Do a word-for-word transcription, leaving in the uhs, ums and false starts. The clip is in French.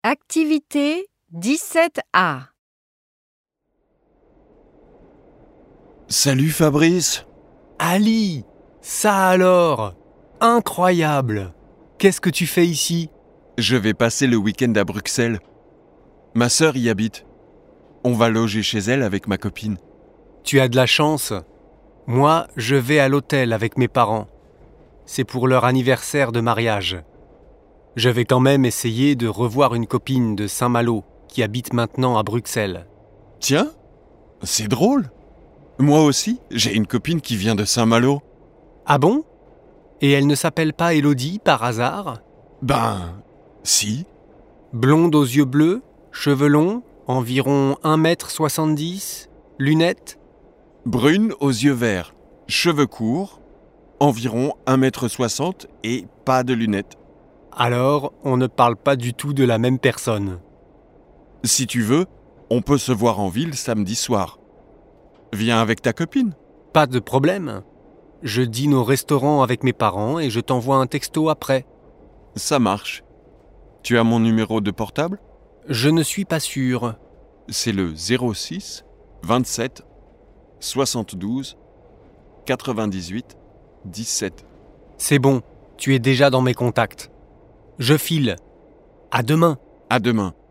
Activité dix-sept A. Salut Fabrice. Ali, ça alors! Incroyable! Qu'est-ce que tu fais ici? Je vais passer le week-end à Bruxelles. Ma sœur y habite. On va loger chez elle avec ma copine. Tu as de la chance. Moi, je vais à l'hôtel avec mes parents. C'est pour leur anniversaire de mariage. Je vais quand même essayer de revoir une copine de Saint-Malo qui habite maintenant à Bruxelles. Tiens, c'est drôle. Moi aussi, j'ai une copine qui vient de Saint-Malo. Ah bon? Et elle ne s'appelle pas Élodie par hasard? Ben, si. Blonde aux yeux bleus, cheveux longs, environ un mètre soixante-dix, lunettes? Brune aux yeux verts, cheveux courts, environ un mètre soixante et pas de lunettes. Alors, on ne parle pas du tout de la même personne. Si tu veux, on peut se voir en ville samedi soir. Viens avec ta copine. Pas de problème. Je dîne au restaurant avec mes parents et je t'envoie un texto après. Ça marche. Tu as mon numéro de portable ? Je ne suis pas sûr. C'est le zéro six vingt-sept soixante-douze quatre-vingt-dix-huit dix-sept. C'est bon, tu es déjà dans mes contacts. Je file. À demain. À demain.